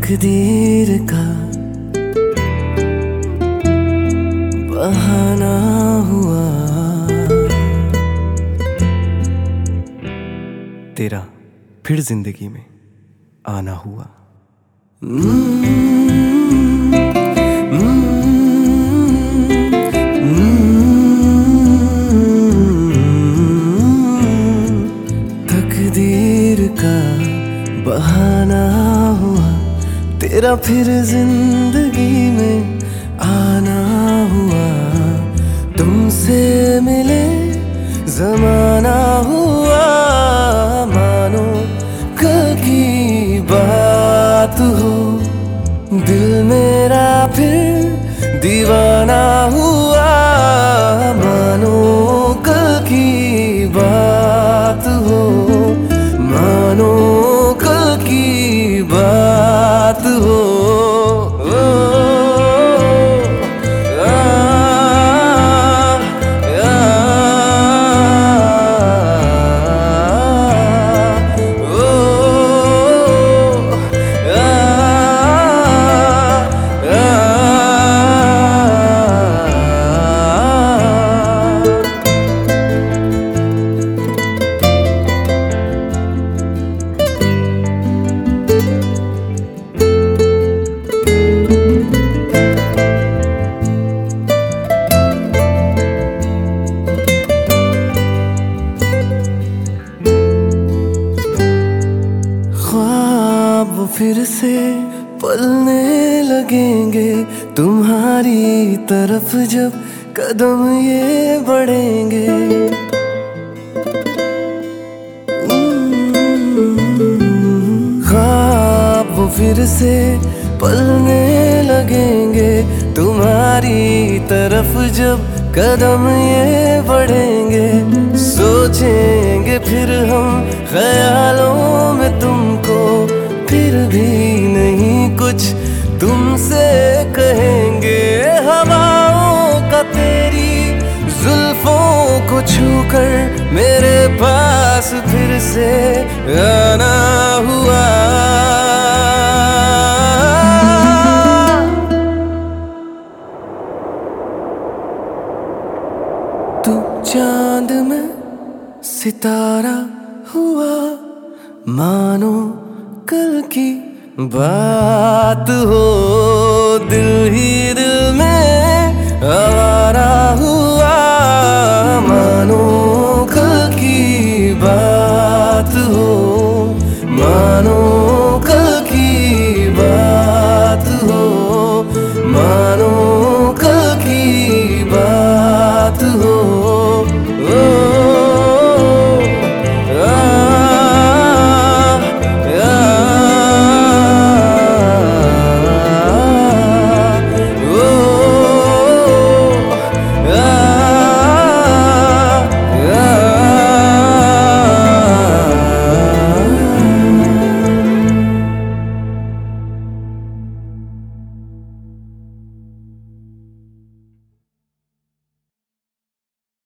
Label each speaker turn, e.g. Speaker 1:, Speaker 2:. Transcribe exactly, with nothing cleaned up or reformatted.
Speaker 1: तकदीर का बहाना हुआ, तेरा फिर जिंदगी में आना हुआ। तकदीर का बहाना हुआ, तेरा फिर जिंदगी में आना हुआ। तुमसे मिले जमाना हुआ, मानो कल की बात हो। दिल मेरा फिर दीवाना हुआ, मानो कल की बात हो, मानो कल की बात हो। ख्वाब फिर से पलने लगेंगे, तुम्हारी तरफ जब कदम ये बढ़ेंगे। ख्वाब फिर से पलने लगेंगे, तुम्हारी तरफ जब कदम ये बढ़ेंगे। सोचेंगे फिर हम ख्यालों में तुमको, फिर भी नहीं कुछ तुमसे कहेंगे। हवाओं का तेरी जुल्फों को छूकर मेरे पास फिर से आना हुआ। तू चांद में सितारा हुआ, मानो कल की बात हो। दिल ही दिल में आवारा हुआ, मानो